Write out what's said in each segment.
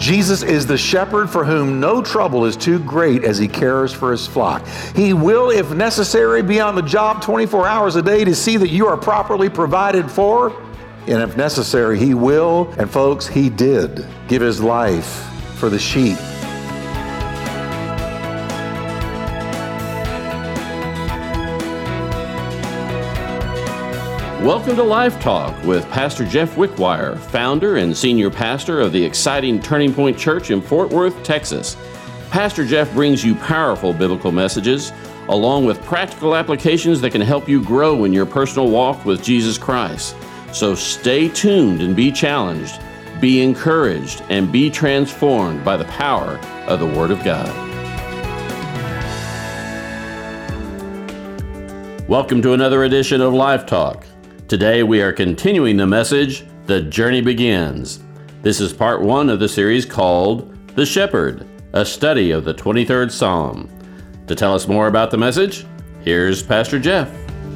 Jesus is the shepherd for whom no trouble is too great as he cares for his flock. He will, if necessary, be on the job 24 hours a day to see that you are properly provided for. And if necessary, he will, and folks, he did give his life for the sheep. Welcome to Life Talk with Pastor Jeff Wickwire, founder and senior pastor of the exciting Turning Point Church in Fort Worth, Texas. Pastor Jeff brings you powerful biblical messages along with practical applications that can help you grow in your personal walk with Jesus Christ. So stay tuned and be challenged, be encouraged, and be transformed by the power of the Word of God. Welcome to another edition of Life Talk. Today we are continuing the message, The Journey Begins. This is part one of the series called The Shepherd, a study of the 23rd Psalm. To tell us more about the message, here's Pastor Jeff.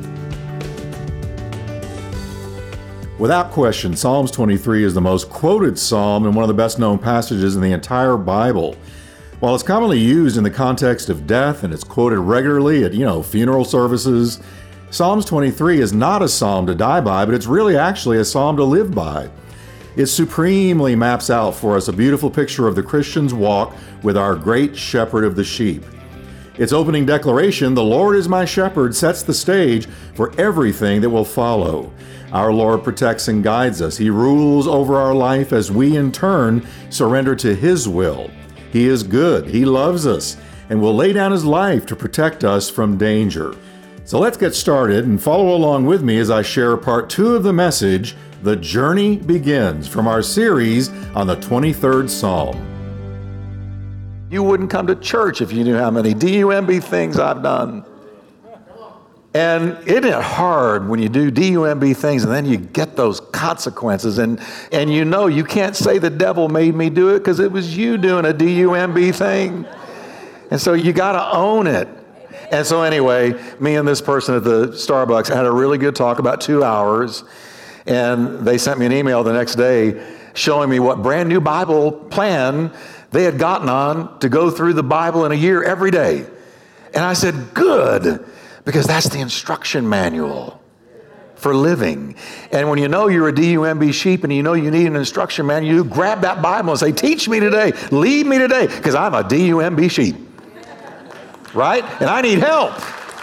Without question, Psalms 23 is the most quoted psalm and one of the best known passages in the entire Bible. While it's commonly used in the context of death and it's quoted regularly at, funeral services, Psalms 23 is not a psalm to die by, but it's really actually a psalm to live by. It supremely maps out for us a beautiful picture of the Christian's walk with our great shepherd of the sheep. Its opening declaration, "The Lord is my shepherd," sets the stage for everything that will follow. Our Lord protects and guides us. He rules over our life as we in turn surrender to His will. He is good, He loves us, and will lay down His life to protect us from danger. So let's get started and follow along with me as I share part two of the message, The Journey Begins, from our series on the 23rd Psalm. You wouldn't come to church if you knew how many DUMB things I've done. And isn't it hard when you do DUMB things and then you get those consequences and you can't say the devil made me do it because it was you doing a DUMB thing. And so you got to own it. And so anyway, me and this person at the Starbucks had a really good talk, about 2 hours, and they sent me an email the next day showing me what brand new Bible plan they had gotten on to go through the Bible in a year every day. And I said, good, because that's the instruction manual for living. And when you know you're a DUMB sheep and you know you need an instruction manual, you grab that Bible and say, teach me today, lead me today, because I'm a DUMB sheep. Right? And I need help.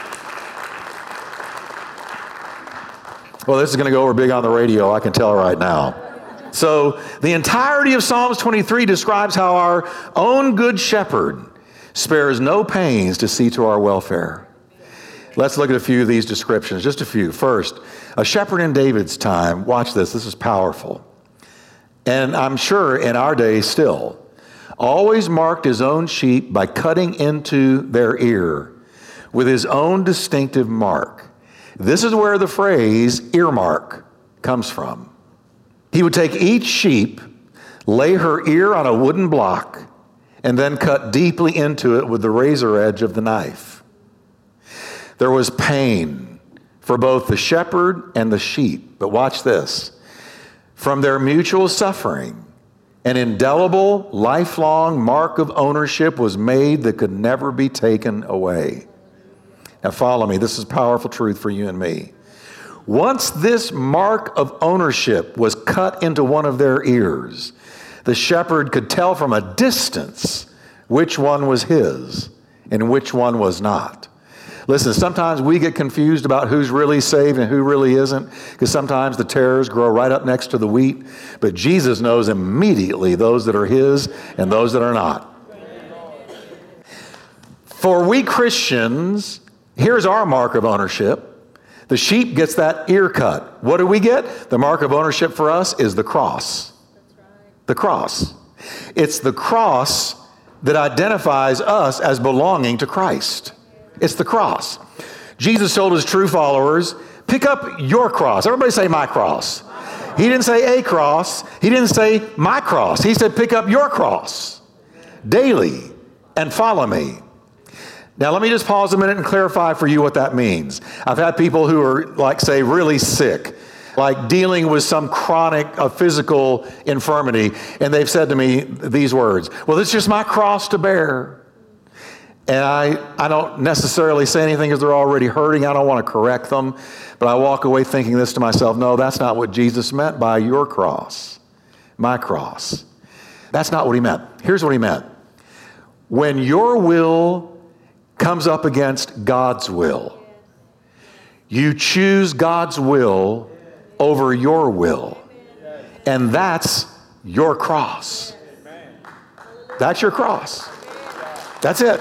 Well, this is going to go over big on the radio, I can tell right now. So the entirety of Psalms 23 describes how our own good shepherd spares no pains to see to our welfare. Let's look at a few of these descriptions, just a few. First, a shepherd in David's time. Watch this. This is powerful. And I'm sure in our day still. Always marked his own sheep by cutting into their ear with his own distinctive mark. This is where the phrase earmark comes from. He would take each sheep, lay her ear on a wooden block, and then cut deeply into it with the razor edge of the knife. There was pain for both the shepherd and the sheep. But watch this. From their mutual suffering, an indelible, lifelong mark of ownership was made that could never be taken away. Now follow me. This is powerful truth for you and me. Once this mark of ownership was cut into one of their ears, the shepherd could tell from a distance which one was his and which one was not. Listen, sometimes we get confused about who's really saved and who really isn't, because sometimes the tares grow right up next to the wheat, but Jesus knows immediately those that are his and those that are not. For we Christians, here's our mark of ownership. The sheep gets that ear cut. What do we get? The mark of ownership for us is the cross. The cross. It's the cross that identifies us as belonging to Christ. It's the cross. Jesus told his true followers, pick up your cross. Everybody say my cross. He didn't say a cross. He didn't say my cross. He said pick up your cross daily and follow me. Now let me just pause a minute and clarify for you what that means. I've had people who are, like, say, really sick. like dealing with some chronic physical infirmity, and they've said to me these words, well, it's just my cross to bear. And I don't necessarily say anything because they're already hurting. I don't want to correct them. But I walk away thinking this to myself, no, that's not what Jesus meant by your cross, my cross. That's not what he meant. Here's what he meant. When your will comes up against God's will, you choose God's will over your will. And that's your cross. That's your cross. That's it.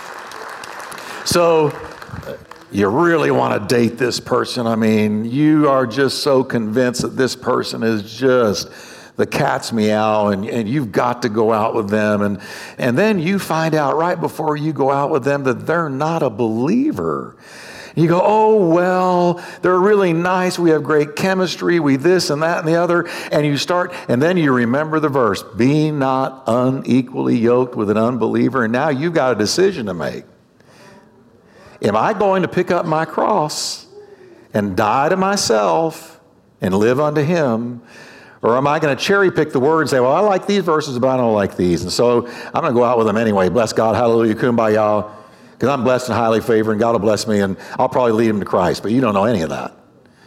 So you really want to date this person. I mean, you are just so convinced that this person is just the cat's meow, and you've got to go out with them. And then you find out right before you go out with them that they're not a believer. You go, oh, well, they're really nice. We have great chemistry. We this and that and the other. And you start, and then you remember the verse, be not unequally yoked with an unbeliever. And now you've got a decision to make. Am I going to pick up my cross and die to myself and live unto him? Or am I going to cherry pick the word and say, well, I like these verses, but I don't like these. And so I'm going to go out with them anyway. Bless God, hallelujah, kumbaya, because I'm blessed and highly favored, and God will bless me, and I'll probably lead him to Christ. But you don't know any of that.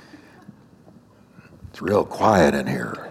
It's real quiet in here.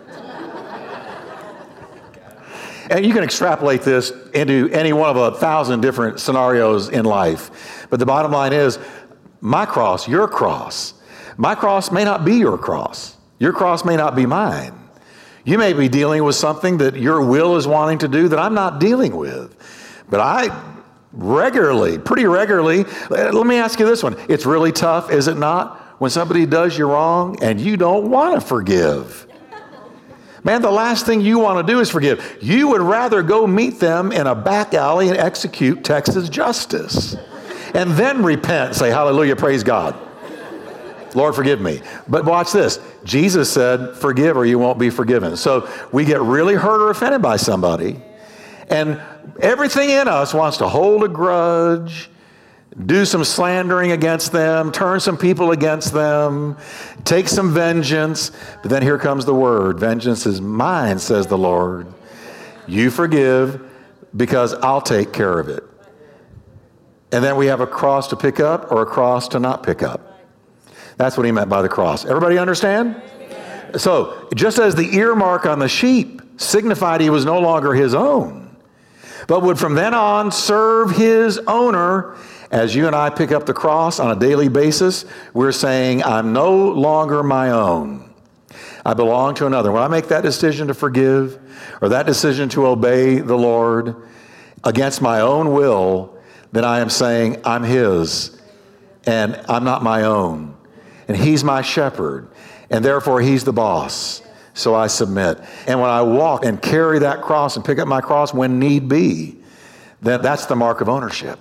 And you can extrapolate this into any one of 1,000 different scenarios in life. But the bottom line is, my cross, your cross. My cross may not be your cross. Your cross may not be mine. You may be dealing with something that your will is wanting to do that I'm not dealing with. But I regularly, pretty regularly, let me ask you this one. It's really tough, is it not, when somebody does you wrong and you don't want to forgive? Man, the last thing you want to do is forgive. You would rather go meet them in a back alley and execute Texas justice. And then repent and say, hallelujah, praise God. Lord, forgive me. But watch this. Jesus said, forgive or you won't be forgiven. So we get really hurt or offended by somebody. And everything in us wants to hold a grudge, do some slandering against them, turn some people against them, take some vengeance. But then here comes the word. Vengeance is mine, says the Lord. You forgive because I'll take care of it. And then we have a cross to pick up or a cross to not pick up. That's what he meant by the cross. Everybody understand? So just as the earmark on the sheep signified he was no longer his own, but would from then on serve his owner, as you and I pick up the cross on a daily basis, we're saying, I'm no longer my own. I belong to another. When I make that decision to forgive or that decision to obey the Lord against my own will, then I am saying I'm his and I'm not my own. And he's my shepherd, and therefore he's the boss. So I submit. And when I walk and carry that cross and pick up my cross when need be, then that's the mark of ownership.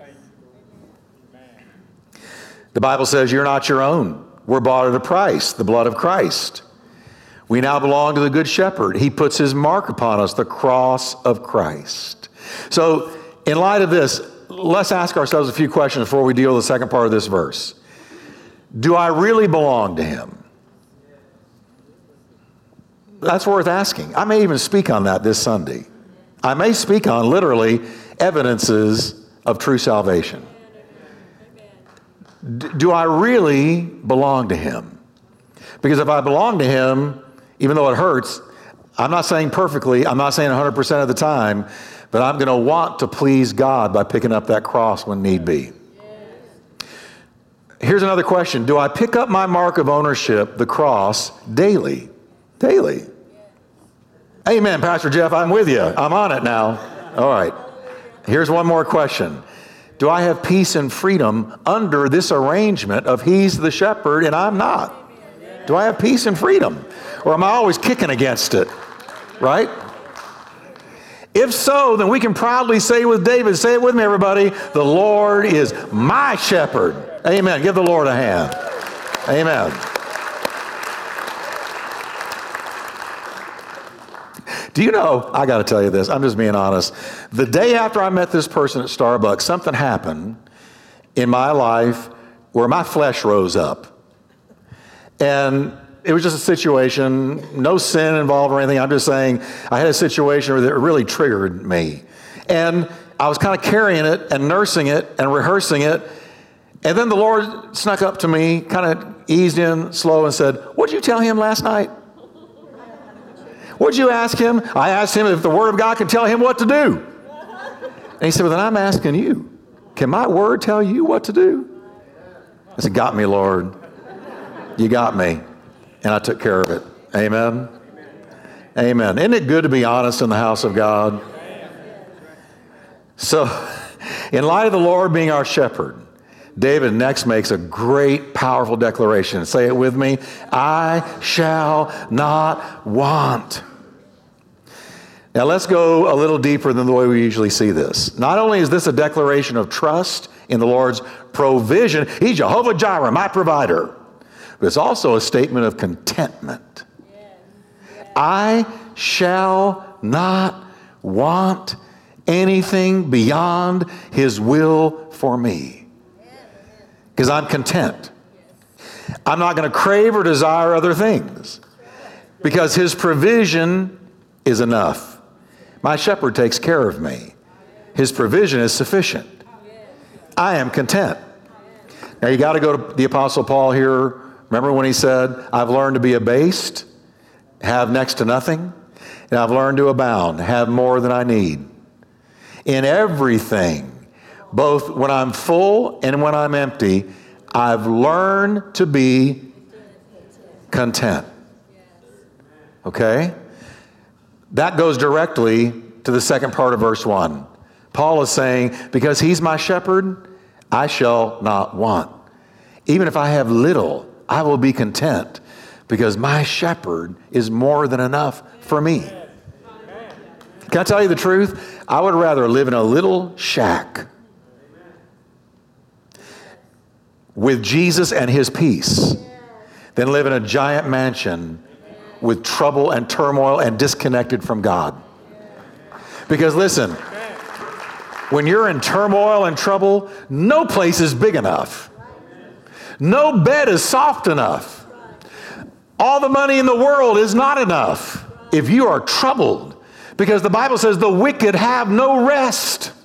The Bible says you're not your own. We're bought at a price, the blood of Christ. We now belong to the Good Shepherd. He puts his mark upon us, the cross of Christ. So in light of this, let's ask ourselves a few questions before we deal with the second part of this verse. Do I really belong to him? That's worth asking. I may even speak on that this Sunday. I may speak on literally evidences of true salvation. Do I really belong to him? Because if I belong to him, even though it hurts, I'm not saying perfectly, I'm not saying 100% of the time, but I'm going to want to please God by picking up that cross when need be. Here's another question. Do I pick up my mark of ownership, the cross, daily? Daily. Amen, Pastor Jeff, I'm with you. I'm on it now. All right. Here's one more question. Do I have peace and freedom under this arrangement of he's the shepherd and I'm not? Do I have peace and freedom? Or am I always kicking against it? Right? If so, then we can proudly say with David, say it with me, everybody, the Lord is my shepherd. Amen. Give the Lord a hand. Amen. Do you know, I got to tell you this, I'm just being honest. The day after I met this person at Starbucks, something happened in my life where my flesh rose up. And it was just a situation, no sin involved or anything. I'm just saying I had a situation that really triggered me. And I was kind of carrying it and nursing it and rehearsing it. And then the Lord snuck up to me, kind of eased in slow and said, "What'd you tell him last night? What'd you ask him?" I asked him if the Word of God could tell him what to do. And he said, "Well, then I'm asking you, can my Word tell you what to do?" I said, "Got me, Lord. You got me." And I took care of it. Amen? Amen. Isn't it good to be honest in the house of God? So, in light of the Lord being our shepherd, David next makes a great, powerful declaration. Say it with me. I shall not want. Now let's go a little deeper than the way we usually see this. Not only is this a declaration of trust in the Lord's provision, He's Jehovah Jireh, my provider, but it's also a statement of contentment. I shall not want anything beyond His will for me, because I'm content. I'm not going to crave or desire other things, because His provision is enough. My shepherd takes care of me. His provision is sufficient. I am content. Now you got to go to the Apostle Paul here. Remember when he said, I've learned to be abased, have next to nothing, and I've learned to abound, have more than I need. In everything, both when I'm full and when I'm empty, I've learned to be content. Okay? That goes directly to the second part of verse 1. Paul is saying, because He's my shepherd, I shall not want. Even if I have little, I will be content, because my shepherd is more than enough for me. Can I tell you the truth? I would rather live in a little shack with Jesus and His peace than live in a giant mansion with trouble and turmoil and disconnected from God. Because listen, when you're in turmoil and trouble, no place is big enough. No bed is soft enough. All the money in the world is not enough if you are troubled, because the Bible says the wicked have no rest.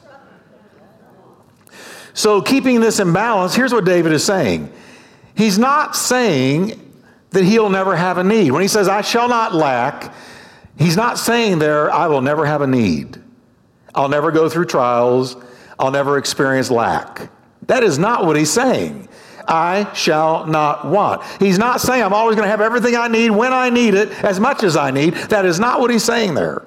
So keeping this in balance, here's what David is saying. He's not saying that he'll never have a need. When he says, I shall not lack, he's not saying there, I will never have a need. I'll never go through trials. I'll never experience lack. That is not what he's saying. I shall not want. He's not saying I'm always going to have everything I need when I need it, as much as I need. That is not what he's saying there.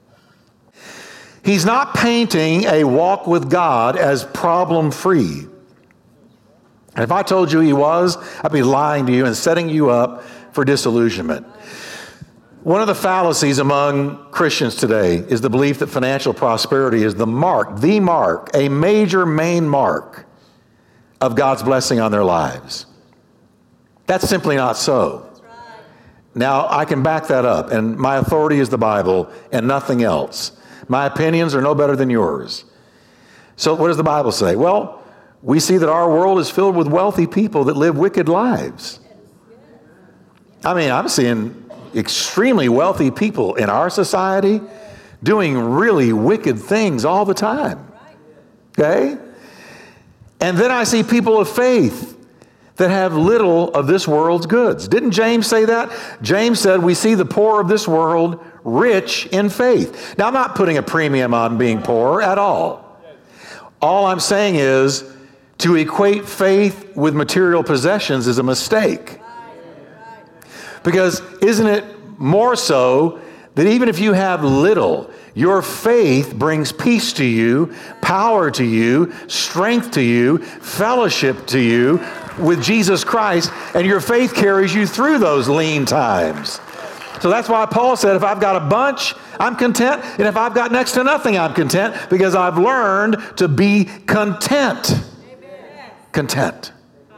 He's not painting a walk with God as problem-free. And if I told you he was, I'd be lying to you and setting you up for disillusionment. One of the fallacies among Christians today is the belief that financial prosperity is the mark, a major main mark of God's blessing on their lives. That's simply not so. Now, I can back that up, and my authority is the Bible and nothing else. My opinions are no better than yours. So what does the Bible say? Well, we see that our world is filled with wealthy people that live wicked lives. I mean, I'm seeing extremely wealthy people in our society doing really wicked things all the time. Okay? And then I see people of faith that have little of this world's goods. Didn't James say that? James said, we see the poor of this world rich in faith. Now, I'm not putting a premium on being poor at all. All I'm saying is, to equate faith with material possessions is a mistake. Because isn't it more so that even if you have little, your faith brings peace to you, power to you, strength to you, fellowship to you with Jesus Christ, and your faith carries you through those lean times. So that's why Paul said, if I've got a bunch, I'm content, and if I've got next to nothing, I'm content, because I've learned to be content. Amen. Content.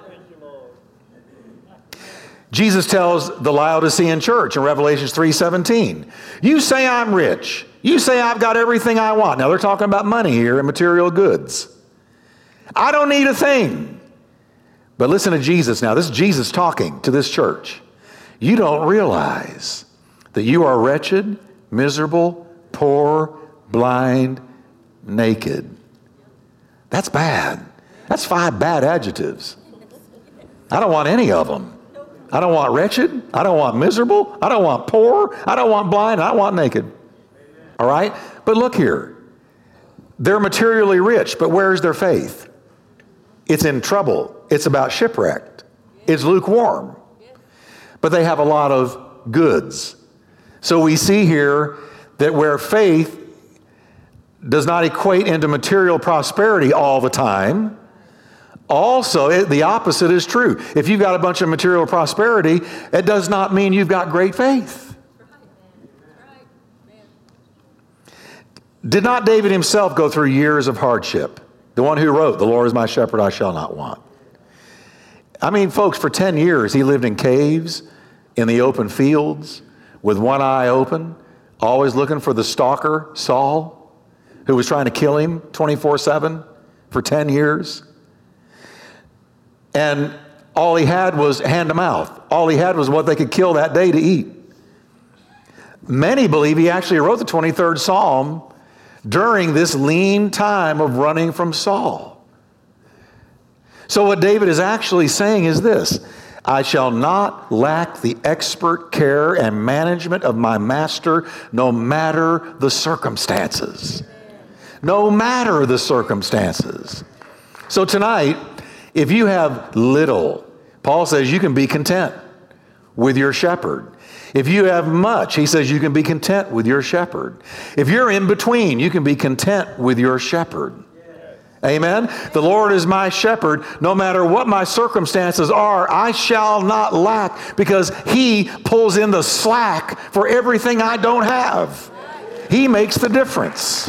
Jesus tells the Laodicean church in Revelation 3:17, you say I'm rich. You say I've got everything I want. Now they're talking about money here and material goods. I don't need a thing. But listen to Jesus now. This is Jesus talking to this church. You don't realize that you are wretched, miserable, poor, blind, naked. That's bad. That's 5 bad adjectives. I don't want any of them. I don't want wretched. I don't want miserable. I don't want poor. I don't want blind. I want naked. All right? But look here. They're materially rich, but where's their faith? It's in trouble. It's about shipwrecked. It's lukewarm. But they have a lot of goods. So we see here that where faith does not equate into material prosperity all the time, also the opposite is true. If you've got a bunch of material prosperity, it does not mean you've got great faith. Did not David himself go through years of hardship? The one who wrote, "The Lord is my shepherd, I shall not want." I mean, folks, for 10 years he lived in caves, in the open fields, with one eye open, always looking for the stalker, Saul, who was trying to kill him 24/7 for 10 years. And all he had was hand to mouth. All he had was what they could kill that day to eat. Many believe he actually wrote the 23rd Psalm during this lean time of running from Saul. So what David is actually saying is this: I shall not lack the expert care and management of my master, no matter the circumstances. No matter the circumstances. So tonight, if you have little, Paul says you can be content with your shepherd. If you have much, he says you can be content with your shepherd. If you're in between, you can be content with your shepherd. Amen? The Lord is my shepherd. No matter what my circumstances are, I shall not lack, because he pulls in the slack for everything I don't have. He makes the difference.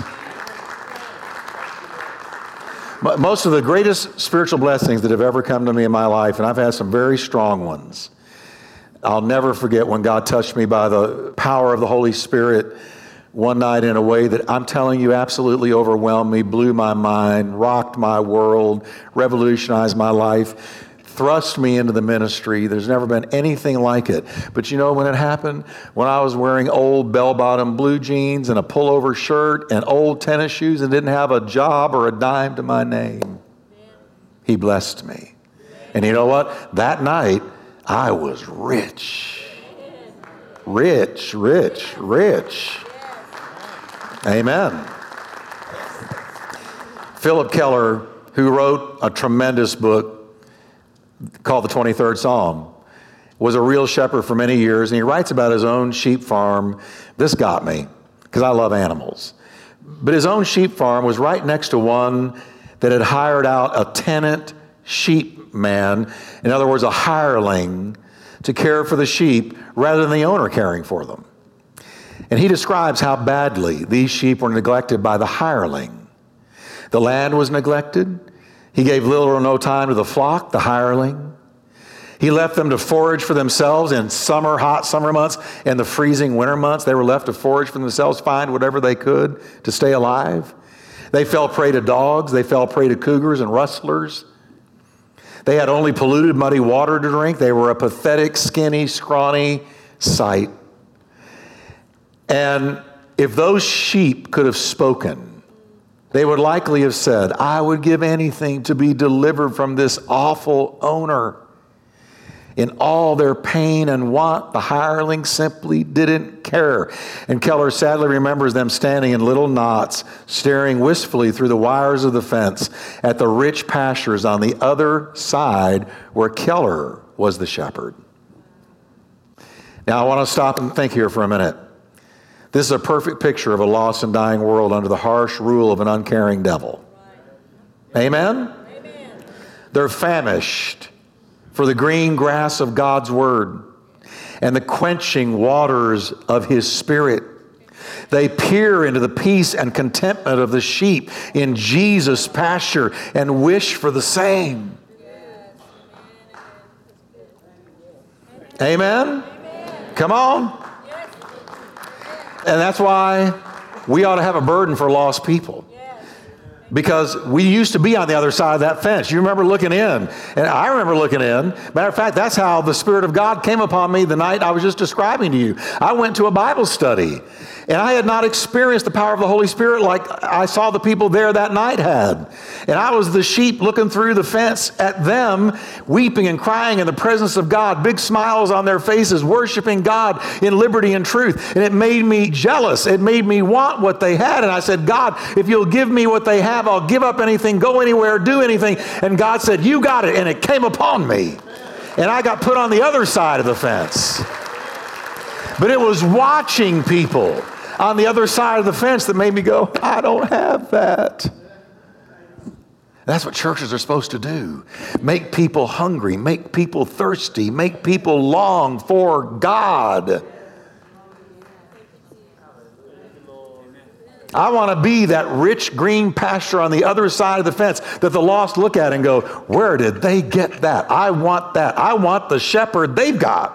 Most of the greatest spiritual blessings that have ever come to me in my life, and I've had some very strong ones. I'll never forget when God touched me by the power of the Holy Spirit one night in a way that I'm telling you absolutely overwhelmed me, blew my mind, rocked my world, revolutionized my life, thrust me into the ministry. There's never been anything like it. But you know when it happened? When I was wearing old bell-bottom blue jeans and a pullover shirt and old tennis shoes and didn't have a job or a dime to my name. He blessed me. And you know what? That night, I was rich. Rich, rich, rich. Amen. Philip Keller, who wrote a tremendous book called the 23rd Psalm, was a real shepherd for many years, and he writes about his own sheep farm. This got me, because I love animals. But his own sheep farm was right next to one that had hired out a tenant sheep man, in other words, a hireling, to care for the sheep rather than the owner caring for them. And he describes how badly these sheep were neglected by the hireling. The land was neglected. He gave little or no time to the flock, the hireling. He left them to forage for themselves in hot summer months and the freezing winter months. They were left to forage for themselves, find whatever they could to stay alive. They fell prey to dogs. They fell prey to cougars and rustlers. They had only polluted, muddy water to drink. They were a pathetic, skinny, scrawny sight. And if those sheep could have spoken, they would likely have said, I would give anything to be delivered from this awful owner. In all their pain and want, the hireling simply didn't care. And Keller sadly remembers them standing in little knots, staring wistfully through the wires of the fence at the rich pastures on the other side where Keller was the shepherd. Now I want to stop and think here for a minute. This is a perfect picture of a lost and dying world under the harsh rule of an uncaring devil. Amen? Amen. They're famished for the green grass of God's word and the quenching waters of his spirit. They peer into the peace and contentment of the sheep in Jesus' pasture and wish for the same. Amen? Come on. And that's why we ought to have a burden for lost people. Because we used to be on the other side of that fence. You remember looking in, and I remember looking in. Matter of fact, that's how the Spirit of God came upon me the night I was just describing to you. I went to a Bible study, and I had not experienced the power of the Holy Spirit like I saw the people there that night had. And I was the sheep looking through the fence at them, weeping and crying in the presence of God, big smiles on their faces, worshiping God in liberty and truth. And it made me jealous. It made me want what they had. And I said, God, if you'll give me what they have, I'll give up anything, go anywhere, do anything. And God said, you got it. And it came upon me. And I got put on the other side of the fence. But it was watching people on the other side of the fence that made me go, I don't have that. That's what churches are supposed to do. Make people hungry, make people thirsty, make people long for God. I want to be that rich green pasture on the other side of the fence that the lost look at and go, where did they get that? I want that. I want the shepherd they've got.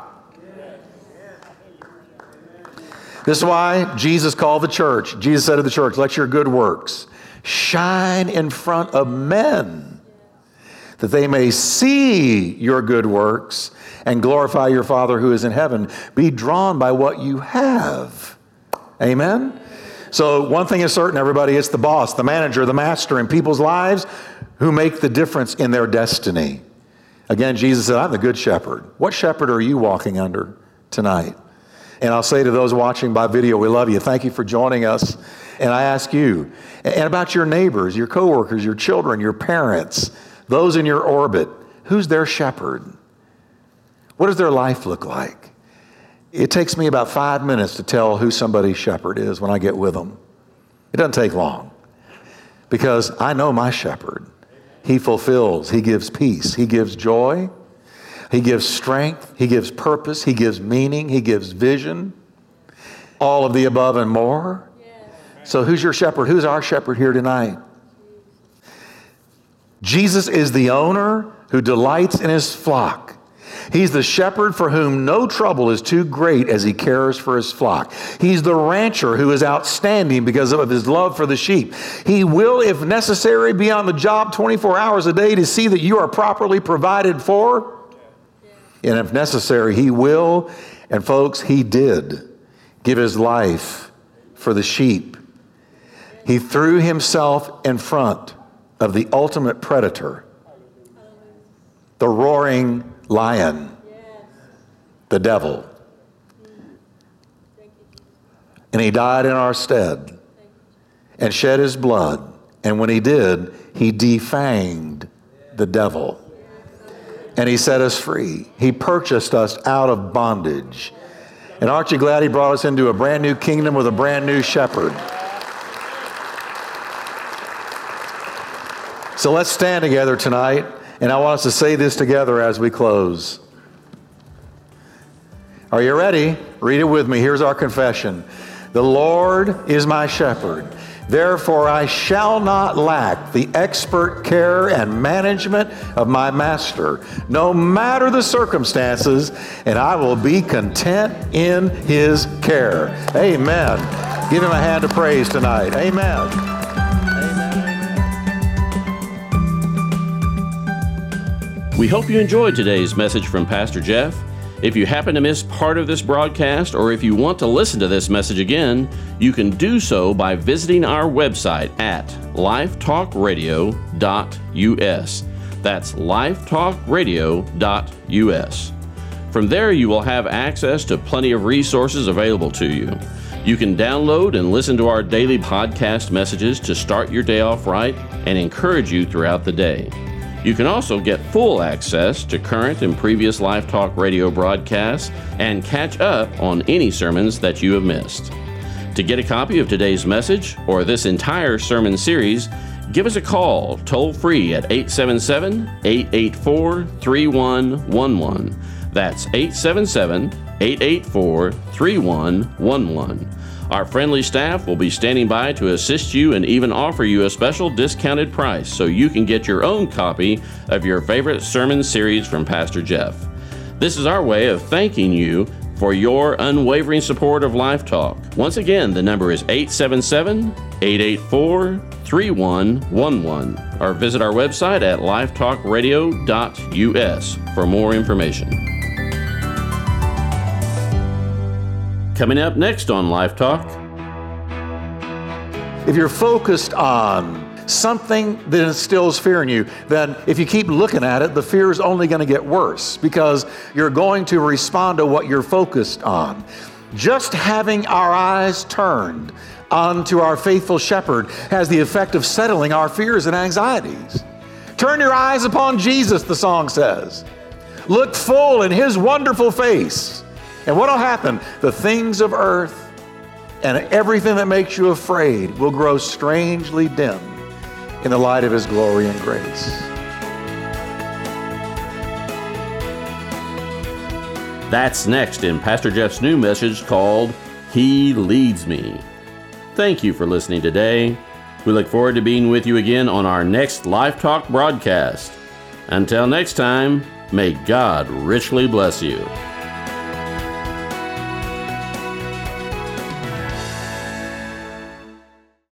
This is why Jesus called the church. Jesus said to the church, let your good works shine in front of men, that they may see your good works and glorify your Father who is in heaven. Be drawn by what you have. Amen? So one thing is certain, everybody, it's the boss, the manager, the master in people's lives who make the difference in their destiny. Again, Jesus said, I'm the good shepherd. What shepherd are you walking under tonight? And I'll say to those watching by video, we love you. Thank you for joining us. And I ask you, and about your neighbors, your coworkers, your children, your parents, those in your orbit, who's their shepherd? What does their life look like? It takes me about 5 minutes to tell who somebody's shepherd is when I get with them. It doesn't take long because I know my shepherd. He fulfills, he gives peace, he gives joy, he gives strength, he gives purpose, he gives meaning, he gives vision, all of the above and more. So who's your shepherd? Who's our shepherd here tonight? Jesus is the owner who delights in his flock. He's the shepherd for whom no trouble is too great as he cares for his flock. He's the rancher who is outstanding because of his love for the sheep. He will, if necessary, be on the job 24 hours a day to see that you are properly provided for. And if necessary, he will, and folks, he did give his life for the sheep. He threw himself in front of the ultimate predator, the roaring lion, the devil. And he died in our stead and shed his blood. And when he did, he defanged the devil. And he set us free. He purchased us out of bondage. And aren't you glad he brought us into a brand new kingdom with a brand new shepherd? So let's stand together tonight. And I want us to say this together as we close. Are you ready? Read it with me. Here's our confession. The Lord is my shepherd. Therefore, I shall not lack the expert care and management of my master, no matter the circumstances, and I will be content in his care. Amen. Give him a hand of praise tonight. Amen. We hope you enjoyed today's message from Pastor Jeff. If you happen to miss part of this broadcast, or if you want to listen to this message again, you can do so by visiting our website at lifetalkradio.us. That's lifetalkradio.us. From there, you will have access to plenty of resources available to you. You can download and listen to our daily podcast messages to start your day off right and encourage you throughout the day. You can also get full access to current and previous Life Talk Radio broadcasts and catch up on any sermons that you have missed. To get a copy of today's message or this entire sermon series, give us a call toll-free at 877-884-3111. That's 877-884-3111. Our friendly staff will be standing by to assist you and even offer you a special discounted price so you can get your own copy of your favorite sermon series from Pastor Jeff. This is our way of thanking you for your unwavering support of Life Talk. Once again, the number is 877-884-3111, or visit our website at lifetalkradio.us for more information. Coming up next on Life Talk. If you're focused on something that instills fear in you, then if you keep looking at it, the fear is only going to get worse because you're going to respond to what you're focused on. Just having our eyes turned onto our faithful shepherd has the effect of settling our fears and anxieties. Turn your eyes upon Jesus, the song says. Look full in his wonderful face. And what will happen? The things of earth and everything that makes you afraid will grow strangely dim in the light of his glory and grace. That's next in Pastor Jeff's new message called He Leads Me. Thank you for listening today. We look forward to being with you again on our next Life Talk broadcast. Until next time, may God richly bless you.